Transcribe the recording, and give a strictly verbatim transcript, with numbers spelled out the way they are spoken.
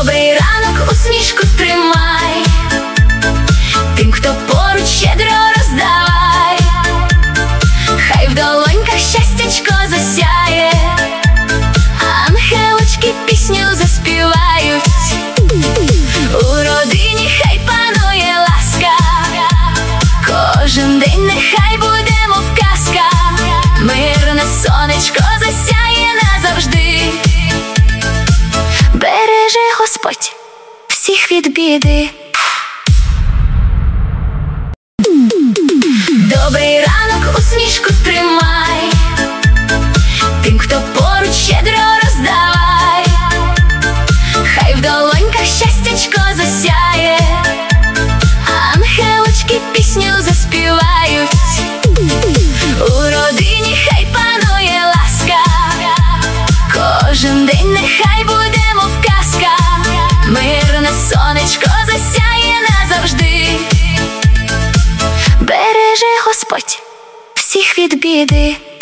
Добрий ранок, усмішку тримай, тим, хто поруч, щедро роздавай. Хай в долоньках щастячко засяє, ангелочки пісню заспівають. У родині хай панує ласка, кожен день нехай буде, мов казка. Мирне сонечко засяє назавжди, береже Господь всіх від біди. Добрий ранок, усмішку тримай, тим, хто поруч, щедро роздавай. Хай в долоньках щастячко засяє, ангелочки пісню заспівають. У родині хай панує ласка, кожен день нехай буде, мов казка. Мирне сонечко засяє назавжди, береже Господь всіх від біди.